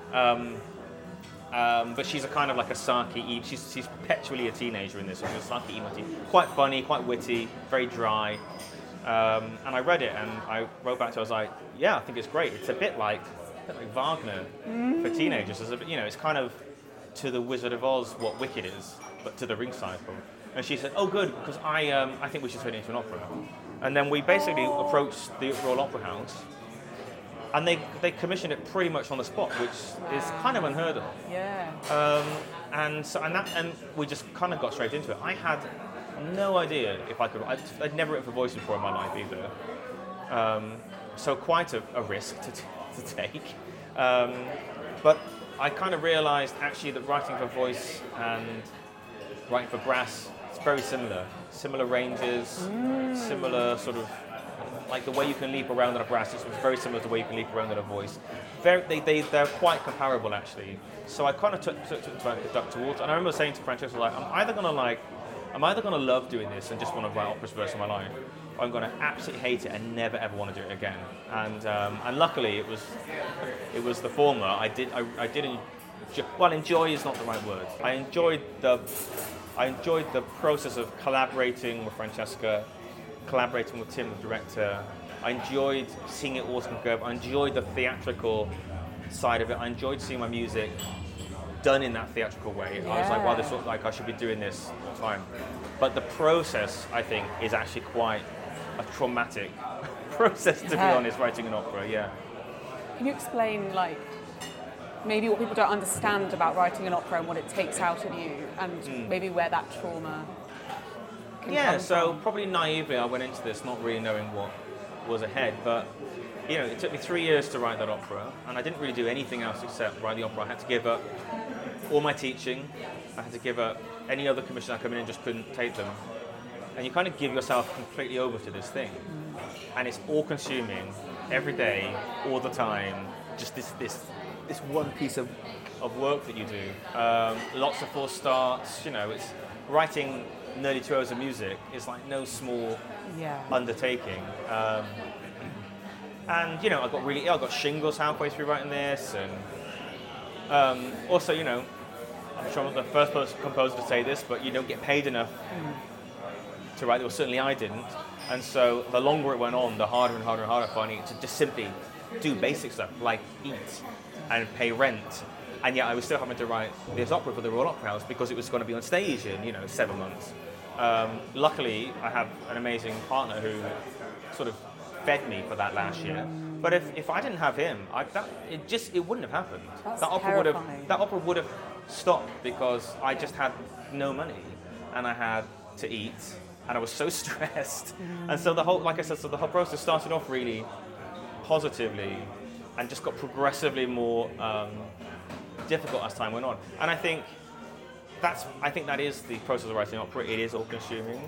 But she's a kind of like a Saki. She's perpetually a teenager in this. She's a Saki emo teen. Quite funny, quite witty, very dry. And I read it, and I wrote back to her. I was like, yeah, I think it's great. It's a bit like Wagner for teenagers. It's kind of to the Wizard of Oz what Wicked is, but to the ring cycle. And she said, oh, good, because I think we should turn it into an opera. And then we basically approached the Royal Opera House, and they commissioned it pretty much on the spot, which is kind of unheard of. Yeah. And we just kind of got straight into it. I had no idea if I could. I'd never written for voice before in my life either. So quite a risk to take. But I kind of realised actually that writing for voice and writing for brass, it's very similar. Similar ranges, similar sort of. Like the way you can leap around on a brass is very similar to the way you can leap around on a voice. They're quite comparable actually. So I kind of took towards. And I remember saying to Francesca, like, I'm either gonna love doing this and just want to write operas for the rest of my life, or I'm gonna absolutely hate it and never ever want to do it again. And luckily it was the former. I did enjoy is not the right word. I enjoyed the process of collaborating with Francesca, collaborating with Tim, the director. I enjoyed seeing it all come together. I enjoyed the theatrical side of it. I enjoyed seeing my music done in that theatrical way. I was like, wow, this looks like I should be doing this all the time. But the process, I think, is actually quite a traumatic process, to be honest, writing an opera, Can you explain, like, maybe what people don't understand about writing an opera and what it takes out of you, and maybe where that trauma can come so from? probably naively I went into this not really knowing what was ahead, but you know, it took me 3 years to write that opera, and I didn't really do anything else except write the opera. I had to give up all my teaching, I had to give up any other commission I come in and just couldn't take them. And you kind of give yourself completely over to this thing, and it's all consuming, every day, all the time, just this one piece of work that you do. Lots of false starts, you know, it's writing nearly 2 hours of music is like no small undertaking. And you know, I got really ill. I got shingles halfway through writing this, and also, you know, I'm sure I'm not the first composer to say this, but you don't get paid enough to write. Well, certainly I didn't. And so the longer it went on, the harder and harder and harder finding it to just simply do basic stuff like eat and pay rent. And yet I was still having to write this opera for the Royal Opera House because it was going to be on stage in, you know, 7 months. Luckily, I have an amazing partner who sort of fed me for that last year. But if I didn't have him, it wouldn't have happened. That's that opera would have stopped because I just had no money and I had to eat and I was so stressed. And so the whole process started off really positively and just got progressively more difficult as time went on. And I think that is the process of writing opera. It is all consuming.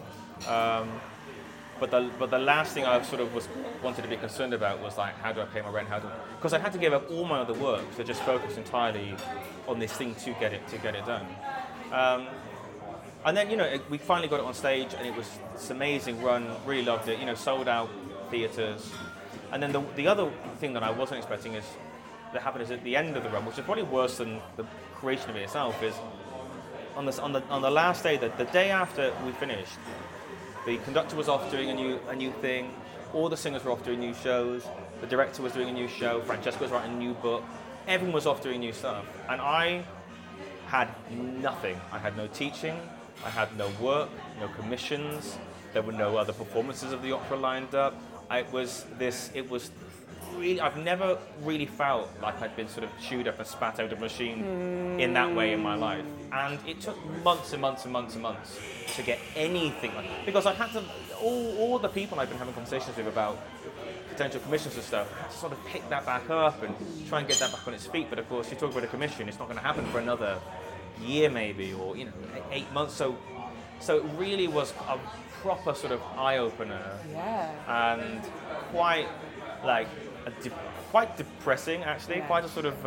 But the last thing I sort of wanted to be concerned about was like, how do I pay my rent? Because I had to give up all my other work to just focus entirely on this thing to get it done. And then, you know, we finally got it on stage, and it was this amazing run. Really loved it. You know, sold out theatres. And then the other thing that I wasn't expecting that happened at the end of the run, which is probably worse than the creation of it itself, is on the last day, the day after we finished. The conductor was off doing a new thing. All the singers were off doing new shows. The director was doing a new show. Francesca was writing a new book. Everyone was off doing new stuff. And I had nothing. I had no teaching. I had no work, no commissions. There were no other performances of the opera lined up. It was really, I've never really felt like I'd been sort of chewed up and spat out of a machine in that way in my life. And it took months and months and months and months to get anything because I had to, all the people I've been having conversations with about potential commissions and stuff, I had to sort of pick that back up and try and get that back on its feet. But of course, you talk about a commission, it's not going to happen for another year maybe, or 8 months. So it really was a proper sort of eye-opener. And quite like quite depressing actually, quite a sort of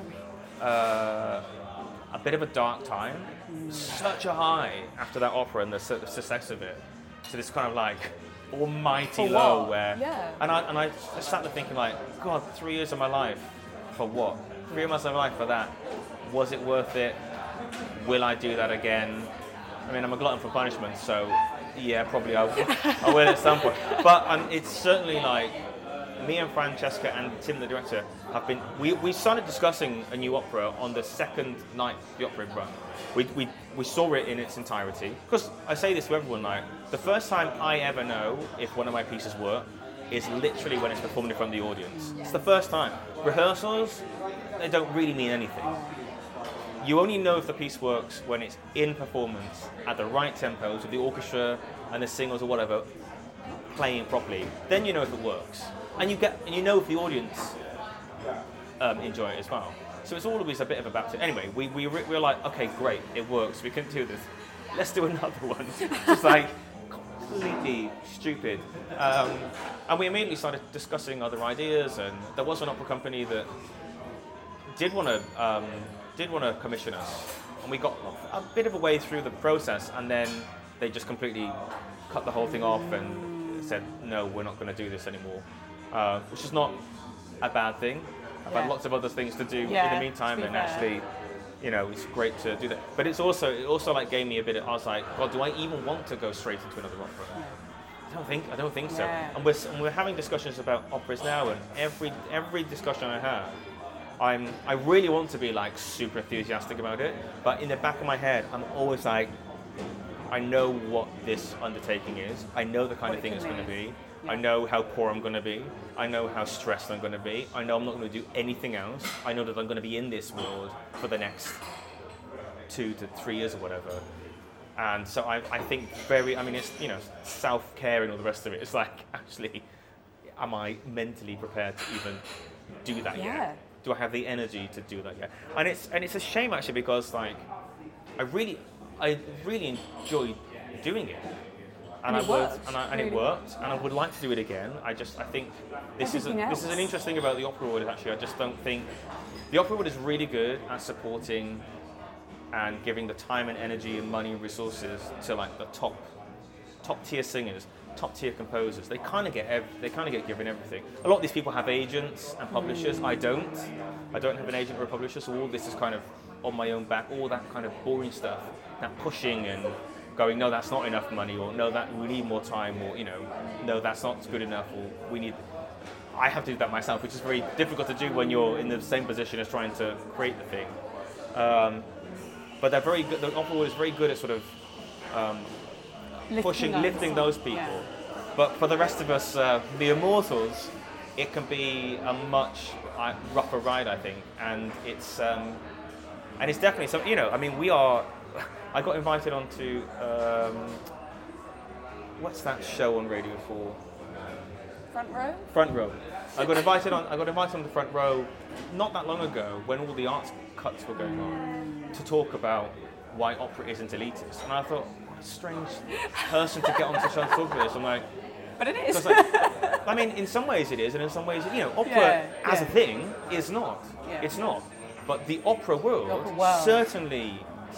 a bit of a dark time. Such a high after that opera and the success of it, to this kind of like almighty low where and I sat there thinking like, God, 3 years of my life for what? 3 months of my life for that? Was it worth it? Will I do that again? I mean, I'm a glutton for punishment, so yeah, probably I will at some point. But it's certainly like, me and Francesca and Tim, the director, have been. We started discussing a new opera on the second night the opera run. We saw it in its entirety. Because I say this to everyone, like, the first time I ever know if one of my pieces work is literally when it's performed in front of the audience. It's the first time. Rehearsals, they don't really mean anything. You only know if the piece works when it's in performance at the right tempos with the orchestra and the singers or whatever playing properly. Then you know if it works. And you know if the audience enjoy it as well. So it's always a bit of a baptism. Anyway, we were like, okay, great, it works. We can do this. Let's do another one. Just like completely stupid. And we immediately started discussing other ideas. And there was an opera company that did want to commission us. And we got a bit of a way through the process, and then they just completely cut the whole thing off and said, no, we're not going to do this anymore. Which is not a bad thing. I've had lots of other things to do in the meantime, and actually, it's great to do that. But it also like gave me a bit of, I was like, God, do I even want to go straight into another opera? I don't think so. And we're having discussions about operas now, and every discussion I have, I really want to be like super enthusiastic about it, but in the back of my head, I'm always like, I know what this undertaking is. I know the kind of thing it's going to be. I know how poor I'm going to be. I know how stressed I'm going to be. I know I'm not going to do anything else. I know that I'm going to be in this world for the next 2 to 3 years or whatever. And so I think it's, you know, self-care and all the rest of it. It's like, actually, am I mentally prepared to even do that yet? Do I have the energy to do that yet? And it's a shame, actually, because like, I really enjoyed doing it. And it worked, and I would like to do it again. I think this is an interesting thing about the opera world. Actually, I just don't think the opera world is really good at supporting and giving the time and energy and money and resources to like the top tier singers, top tier composers. They kind of get given everything. A lot of these people have agents and publishers. I don't have an agent or a publisher, so all this is kind of on my own back. All that kind of boring stuff, that pushing and going, no, that's not enough money, or no, that we need more time, or, you know, no, that's not good enough, or I have to do that myself, which is very difficult to do when you're in the same position as trying to create the thing. But they're very good. The opera world is very good at sort of lifting those people. Yeah. But for the rest of us, the immortals, it can be a much rougher ride, I think, and it's definitely some. You know, I mean, I got invited onto what's that show on Radio 4? Front Row. Front Row. I got invited on the Front Row not that long ago when all the arts cuts were going on to talk about why opera isn't elitist, and I thought, what a strange person to get onto the show to talk about this. I'm like, but it is. Like, I mean, in some ways it is, and in some ways, you know, opera as a thing is not. Yeah. It's not. But the opera world certainly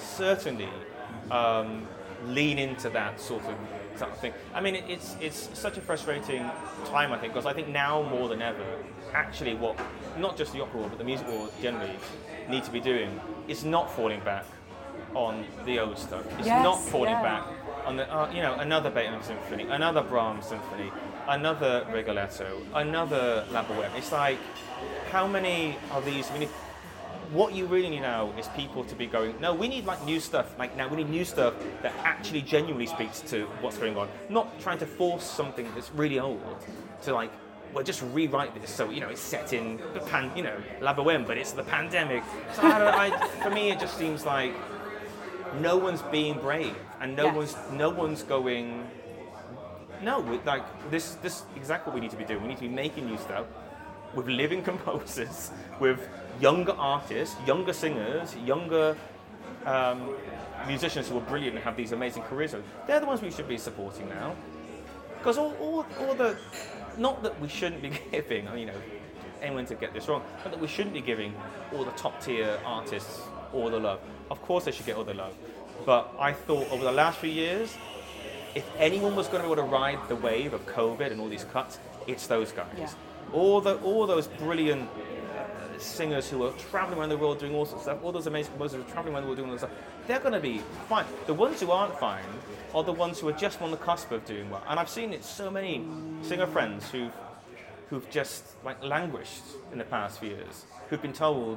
lean into that sort of thing. I mean, it's such a frustrating time, I think, because I think now more than ever, actually, what not just the opera world but the music world generally need to be doing is not falling back on the old stuff. It's not falling back on the another Beethoven symphony, another Brahms symphony, another Rigoletto, another La Boheme. It's like, how many of these? What you really need now is people to be going, no, we need like new stuff. Like now we need new stuff that actually genuinely speaks to what's going on. Not trying to force something that's really old to like, well, just rewrite this so, you know, it's set in the La Boheme, but it's the pandemic. So for me, it just seems like no one's being brave, and no one's going, no, like this is exactly what we need to be doing. We need to be making new stuff with living composers, with younger artists, younger singers, younger musicians who are brilliant and have these amazing careers. They're the ones we should be supporting now. Because all the, not that we shouldn't be giving, you know, anyone to get this wrong, but that we shouldn't be giving all the top tier artists all the love. Of course they should get all the love. But I thought over the last few years, if anyone was going to be able to ride the wave of COVID and all these cuts, it's those guys. Yeah. All those brilliant singers who are traveling around the world doing all sorts of stuff, all those amazing composers who are traveling around the world doing all this stuff, they're going to be fine. The ones who aren't fine are the ones who are just on the cusp of doing well. And I've seen it so many singer friends who've just like languished in the past few years, who've been told,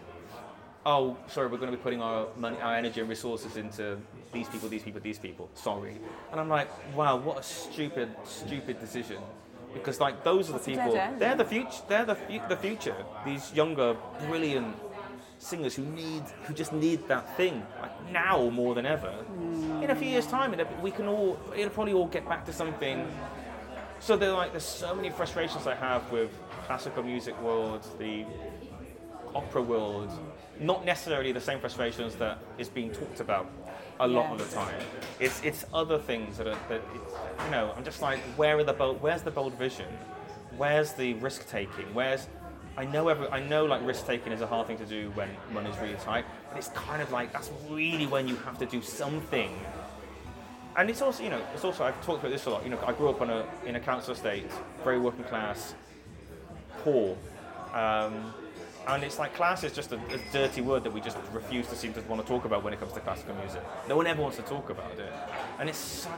oh, sorry, we're going to be putting our money, our energy and resources into these people, sorry. And I'm like, wow, what a stupid decision. Because like those are the people, they're the future. These younger, brilliant singers who just need that thing, like now more than ever. In a few years' time, it'll probably all get back to something. So there's so many frustrations I have with classical music world, the opera world, not necessarily the same frustrations that is being talked about a lot of the time. It's other things that I'm just like, where's the bold vision? Where's the risk taking? I know like risk taking is a hard thing to do when money's really tight, but it's kind of like that's really when you have to do something. And it's also I've talked about this a lot. You know, I grew up in a council estate, very working class, poor. And it's like class is just a dirty word that we just refuse to seem to want to talk about when it comes to classical music. No one ever wants to talk about it. And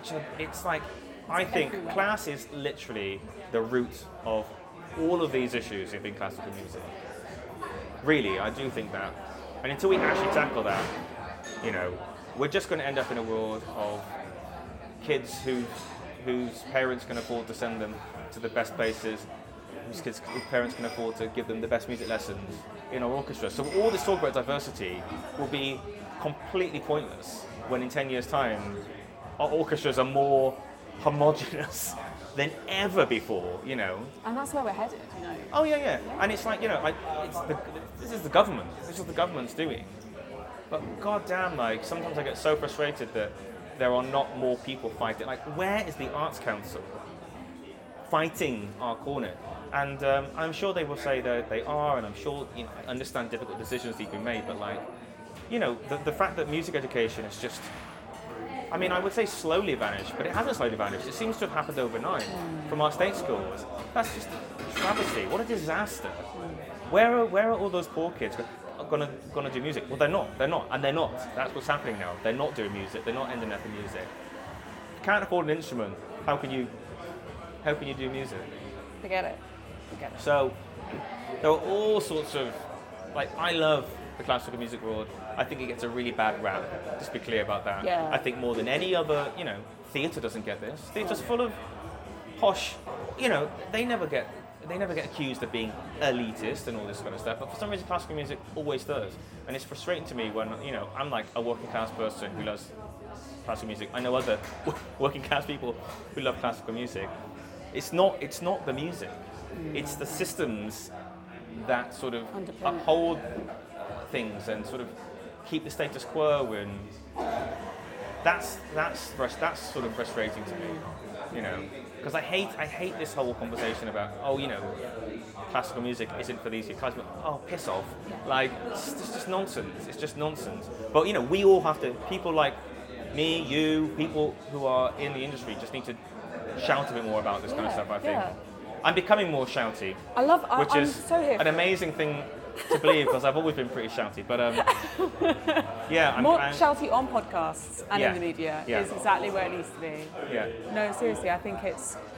I think class is literally the root of all of these issues in classical music. Really, I do think that. And until we actually tackle that, you know, we're just going to end up in a world of kids whose parents can afford to send them to the best places, whose parents can afford to give them the best music lessons in our orchestra. So all this talk about diversity will be completely pointless when in 10 years' time our orchestras are more homogenous than ever before, you know. And that's where we're headed, you know. Oh yeah. And it's like, you know, this is the government. This is what the government's doing. But goddamn, like sometimes I get so frustrated that there are not more people fighting. Like, where is the Arts Council fighting our corner? And I'm sure they will say that they are, and I'm sure, you know, I understand difficult decisions need to be made. But like, you know, the fact that music education is just, I mean, I would say slowly vanished, but it hasn't slowly vanished. It seems to have happened overnight from our state schools. That's just a travesty. What a disaster. Where are all those poor kids gonna do music? Well, they're not, and they're not. That's what's happening now. They're not doing music. They're not ending up in music. If you can't afford an instrument, how can you do music? Forget it. So there are all sorts of, like, I love the classical music world. I think it gets a really bad rap. Just be clear about that. Yeah. I think more than any other, you know, theatre doesn't get this. Theatre's full of posh, you know, they never get accused of being elitist and all this kind of stuff, but for some reason classical music always does. And it's frustrating to me when, you know, I'm like a working class person who loves classical music. I know other working class people who love classical music. It's not the music. It's the systems that sort of uphold things and sort of keep the status quo, and that's sort of frustrating to me, you know, because I hate this whole conversation about, oh, you know, classical music isn't for these classical. Oh, piss off! Like, it's just nonsense. It's just nonsense. But you know, we all have to. People like me, you, people who are in the industry just need to shout a bit more about this kind of stuff. I think. Yeah. I'm becoming more shouty, which I'm is so here an amazing thing to believe, because I've always been pretty shouty. But yeah, I'm shouty on podcasts and in the media is exactly where it needs to be. Yeah. No, seriously, I think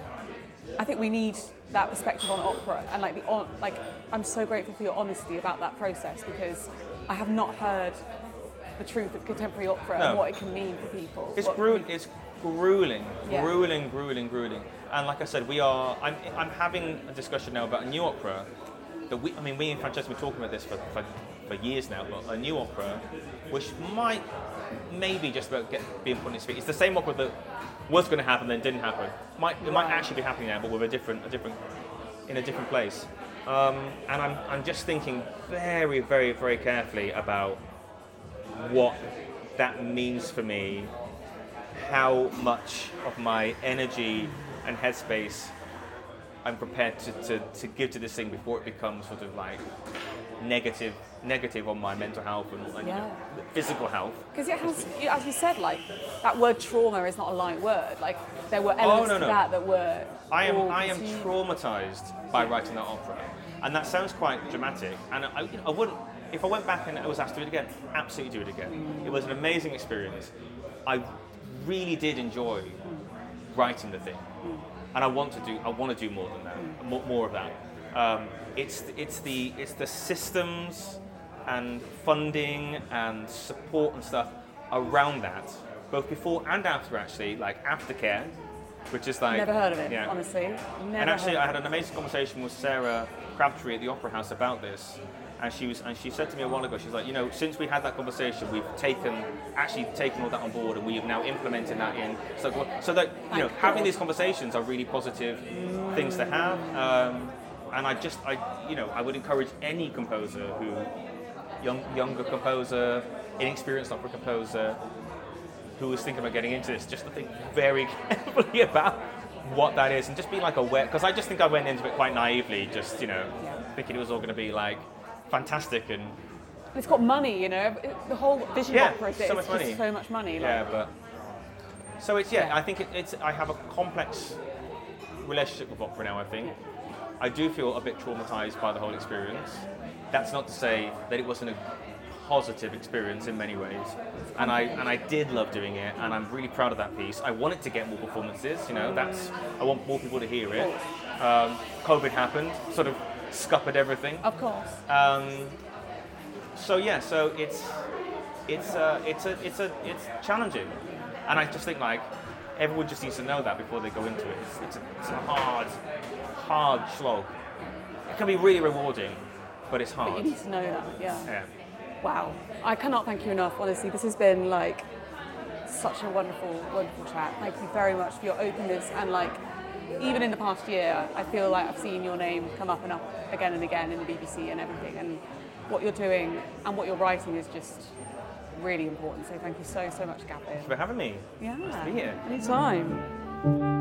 we need that perspective on opera, and I'm so grateful for your honesty about that process, because I have not heard the truth of contemporary opera and what it can mean for people. It's grueling, grueling. And like I said, I'm having a discussion now about a new opera that we and Francesca have been talking about this for years now, but a new opera which might maybe just about being put on its feet. It's the same opera that was going to happen then didn't happen. It might actually be happening now, but with in a different place. And I'm just thinking very, very, very carefully about what that means for me, how much of my energy and headspace I'm prepared to give to this thing before it becomes sort of like negative on my mental health and you know, physical health. Because it has, as you said, like that word trauma is not a light word. Like there were elements to that were. I am traumatized by writing that opera, and that sounds quite dramatic. And I wouldn't, if I went back and I was asked to do it again, absolutely do it again. It was an amazing experience. I really did enjoy writing the thing, and I want to do more than that, more of that. It's the systems and funding and support and stuff around that, both before and after, actually, like aftercare, which is like... Never heard of it, honestly. And actually, I had an amazing conversation with Sarah Crabtree at the Opera House about this, and she said to me a while ago, she's like, you know, since we had that conversation, we've taken all that on board, and we have now implemented that in. So that, you know, having these conversations are really positive things to have. And I would encourage any composer younger composer, inexperienced opera composer, who is thinking about getting into this, just to think very carefully about what that is, and just be like aware, because I just think I went into it quite naively, just, you know, thinking it was all going to be like fantastic and it's got money, you know, the whole vision of opera is so much money. Just so much money. So it's I think it's I have a complex relationship with opera now. I think I do feel a bit traumatized by the whole experience. That's not to say that it wasn't a positive experience in many ways, and I did love doing it, and I'm really proud of that piece. I want it to get more performances, you know. I want more people to hear it. COVID happened, sort of scuppered everything. Of course. So it's challenging, and I just think like everyone just needs to know that before they go into it. It's a hard slog. It can be really rewarding, but it's hard. But you need to know that, Yeah. Wow. I cannot thank you enough, honestly. This has been like such a wonderful, wonderful chat. Thank you very much for your openness, and like even in the past year, I feel like I've seen your name come up and up again and again in the BBC and everything, and what you're doing and what you're writing is just really important. So thank you so much, Gavin. Thanks for having me. Yeah. Nice to be here. Anytime.